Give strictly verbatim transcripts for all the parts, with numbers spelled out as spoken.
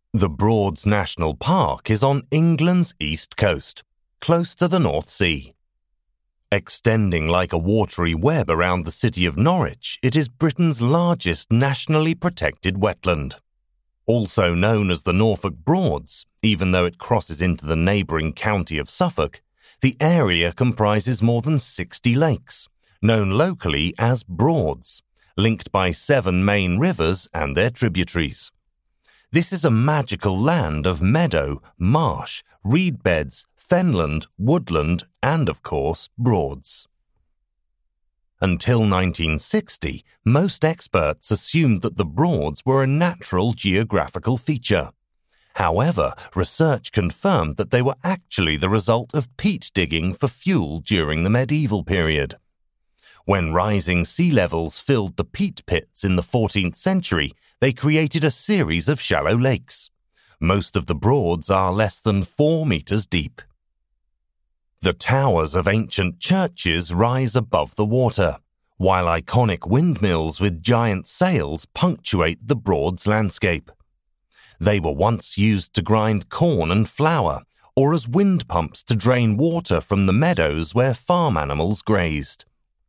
The Broads National Park is on England's east coast, close to the North Sea. Extending like a watery web around the city of Norwich, it is Britain's largest nationally protected wetland. Also known as the Norfolk Broads, even though it crosses into the neighbouring county of Suffolk, the area comprises more than sixty lakes, known locally as Broads, linked by seven main rivers and their tributaries. This is a magical land of meadow, marsh, reed beds, fenland, woodland, and, of course, Broads. Until nineteen sixty, most experts assumed that the Broads were a natural geographical feature. However, research confirmed that they were actually the result of peat digging for fuel during the medieval period. When rising sea levels filled the peat pits in the fourteenth century, they created a series of shallow lakes. Most of the Broads are less than four metres deep. The towers of ancient churches rise above the water, while iconic windmills with giant sails punctuate the Broads landscape. They were once used to grind corn and flour, or as wind pumps to drain water from the meadows where farm animals grazed.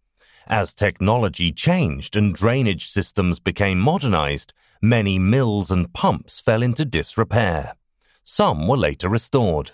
As technology changed and drainage systems became modernized, many mills and pumps fell into disrepair. Some were later restored.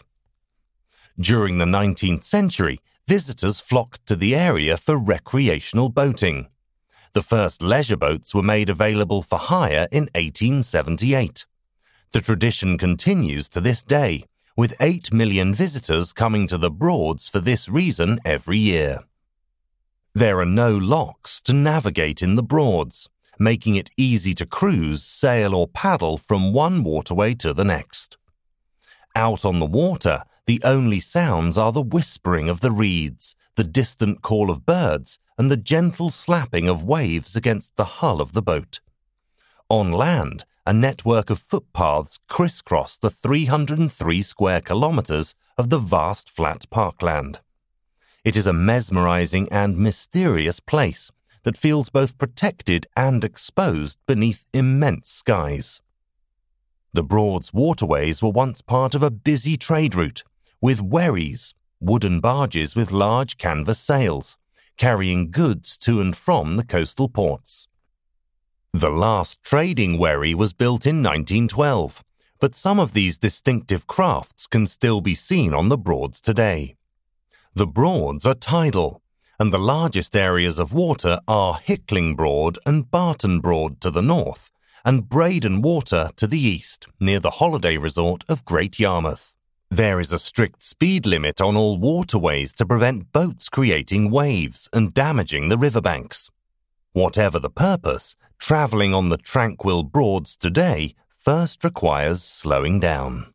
During the nineteenth century, visitors flocked to the area for recreational boating. The first leisure boats were made available for hire in eighteen seventy-eight. The tradition continues to this day, with eight million visitors coming to the Broads for this reason every year. There are no locks to navigate in the Broads, making it easy to cruise, sail or paddle from one waterway to the next. Out on the water, the only sounds are the whispering of the reeds, the distant call of birds, and the gentle slapping of waves against the hull of the boat. On land, a network of footpaths crisscross the three hundred three square kilometres of the vast flat parkland. It is a mesmerizing and mysterious place that feels both protected and exposed beneath immense skies. The Broads waterways were once part of a busy trade route, with wherries, wooden barges with large canvas sails, carrying goods to and from the coastal ports. The last trading wherry was built in nineteen twelve, but some of these distinctive crafts can still be seen on the Broads today. The Broads are tidal, and the largest areas of water are Hickling Broad and Barton Broad to the north, and Breydon Water to the east, near the holiday resort of Great Yarmouth. There is a strict speed limit on all waterways to prevent boats creating waves and damaging the riverbanks. Whatever the purpose, travelling on the tranquil Broads today first requires slowing down.